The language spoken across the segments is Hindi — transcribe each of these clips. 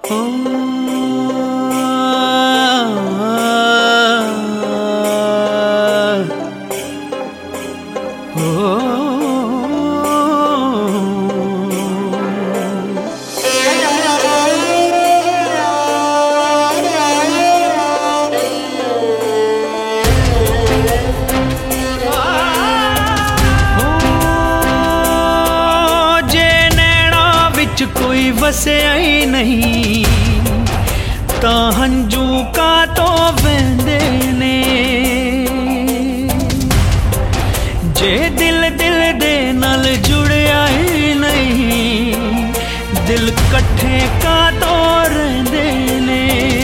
कोई वसिया ही नहीं ता हंजू का तो वहंदे ने जे दिल दिल दे नाल जुड़िया ही नहीं दिल कट्ठे का तो रहंदे ने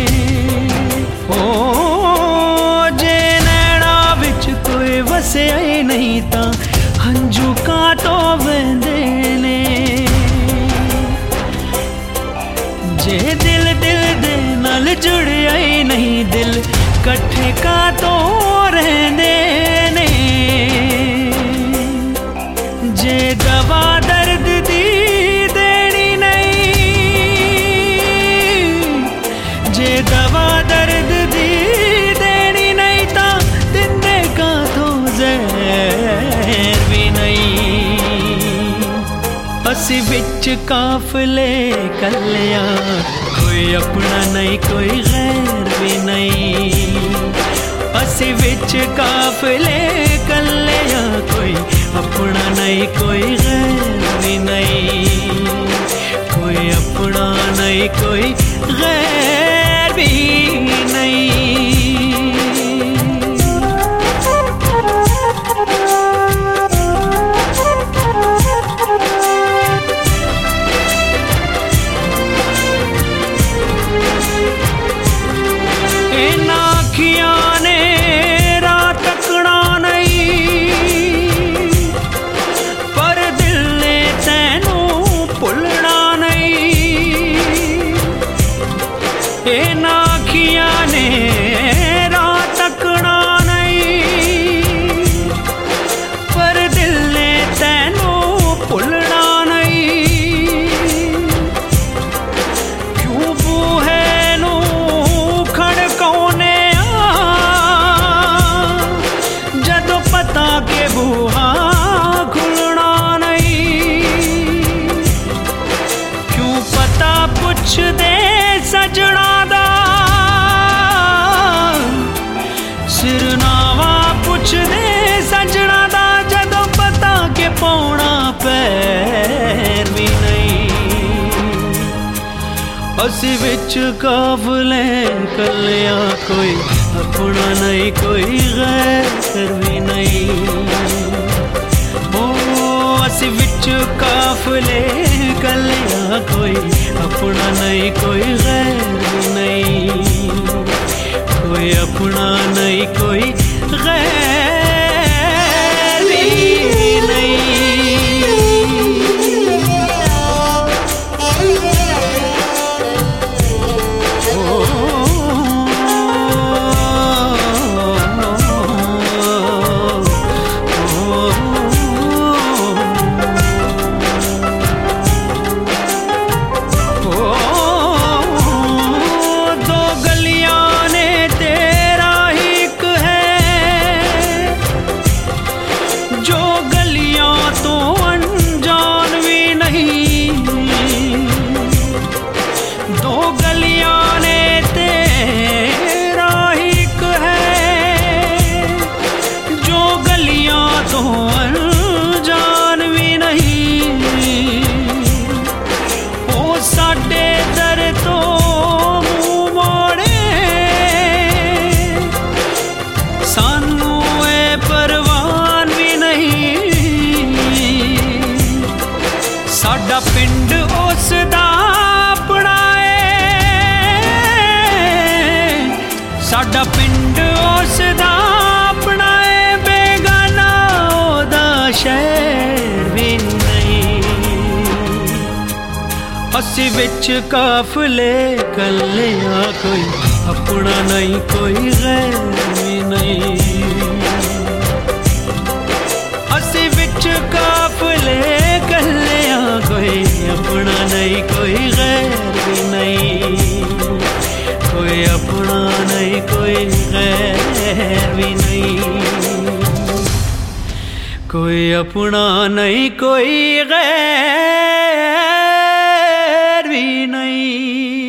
ओ जे नैना विच कोई वसिया ही नहीं ता हंजू का तो वहंदे ने जे दिल दिल दे नाल जुड़िया ही नहीं दिल कट्ठे का तो रहंदे ने जे दवा दर्द दी देनी नहीं जे दवा दर्द दी देनी नहीं ता दिंदे का तो ज़हर भी नहीं असी विच काफले कलिया कोई अपना नहीं कोई गैर भी नहीं असी विच काफले कलिया कोई अपना नहीं कोई गैर भी नहीं कोई अपना नहीं कोई गैर भी नहीं सजना दा सिरनावा पुछ दे सजना दा जदों पता के पौना पैर भी नहीं असी विच काफले कलिया कोई अपना नहीं कोई गैर भी नहीं ओ असी विच काफले कलिया कोई अपना नहीं कोई गैर नहीं कोई अपना नहीं कोई गैर नहीं साडा पिंड उस दा अपना साडा पिंड उस दा अपना बेगाना ओदा शहर भी नहीं असी विच काफले कलिया कोई अपना नहीं कोई गैर भी नहीं असी विच काफले कलिया कोई अपना नहीं कोई गैर भी नहीं। नहीं, कोई गैर भी नहीं, कोई अपना नहीं, कोई गैर भी नहीं।